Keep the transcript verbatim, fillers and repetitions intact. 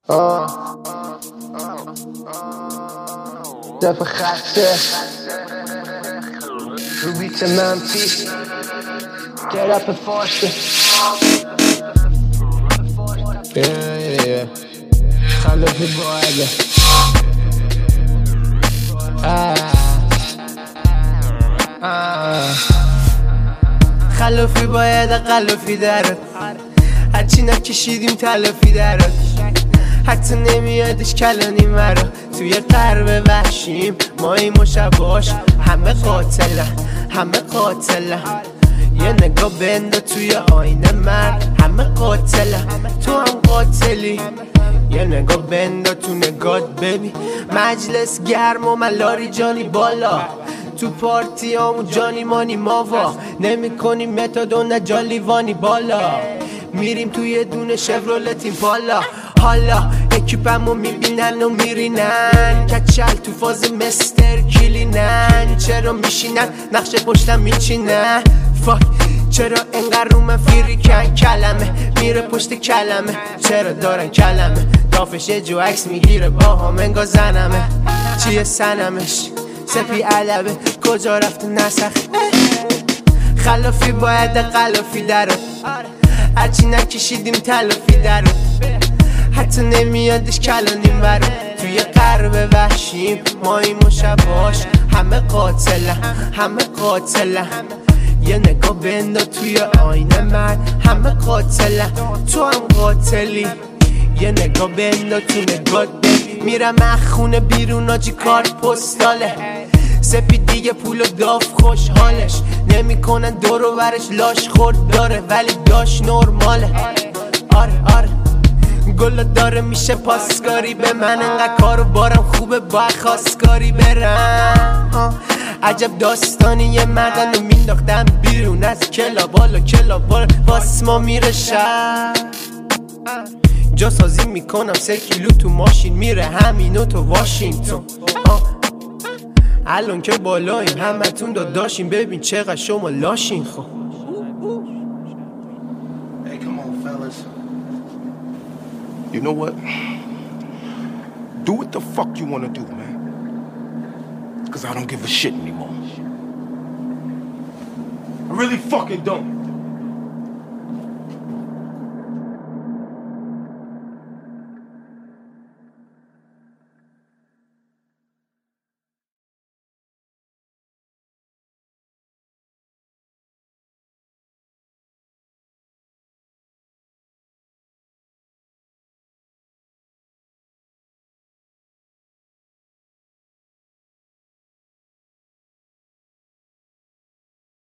آه دفع خسته رو بیت منفی گرپ فارسی خلافی باید خلافی باید خلافی درد هرچی نکشیدیم تلافی درد حتی نمیادش کلانی مرا توی غرب وحشیم ما این مشباش همه قاتلن همه قاتلن یه نگاه بنده توی آینه مرد همه قاتلن تو هم قاتلی یه نگاه بنده تو نگات ببین مجلس گرم و ملاری جانی بالا تو پارتی همو جانی مانی ماوا نمی کنیم متادون نجالیوانی بالا میریم توی دونه شفرولتیم پالا حالا اکیپمو میبینن و میرینن کچل تو فاز مستر کلینن چرا میشینن نقش پشتم میچینن فاک چرا انقدر رو من فیریکن کلمه میره پشت کلمه چرا دارن کلمه دافش یه جو عکس میگیره با هم انگا زنمه چیه سنمش سپی علبه کجا رفته نسخ خلافی باید خلافی درد هرچی نکشیدیم تلافی درد حتی نمیادش کلانیم برو توی غرب وحشیم ما این مشباش همه قاتلن همه قاتلن یه نگاه بنده توی آینه مرد همه قاتلن تو هم قاتلی یه نگاه بنده تو نگاه ببین میرم اخونه بیرون آجی کار پستاله سپی دیگه پول و داف خوشحالش نمیکنن دور و برش لاش خورد داره ولی داش نرماله آره آره گل داره میشه پاسکاری به من انقدر کارو بارم خوبه با خواستکاری برم عجب داستانی یه مردن رو مینداختم بیرون از کلاب بالا کلاب بالا باس ما میره شب جا سازی میکنم سه کیلو تو ماشین میره همینو تو واشنگتن الان که بالاییم همتون داداشیم ببین چقدر شما لاشین خب Hey, come on, fellas. You know what? Do what the fuck you wanna do, man. Cause I don't give a shit anymore. I really fucking don't.